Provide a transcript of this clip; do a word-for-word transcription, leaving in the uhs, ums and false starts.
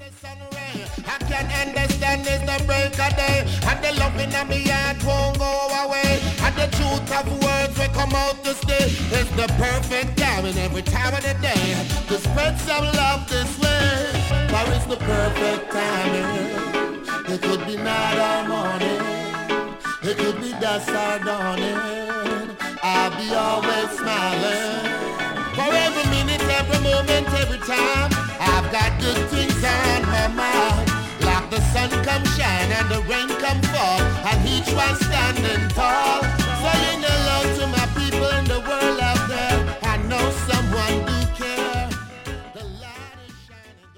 I can understand is the break of day, and the loving of me heart won't go away, and the truth of words will come out to stay. It's the perfect timing every time of the day to spread some love this way. For it's the perfect timing. It could be night or morning, it could be dusk or dawning. I'll be always smiling. For every minute, every moment, every time, I've got good things on my mind. Like the sun come shine and the rain come fall, and each one standing tall. So you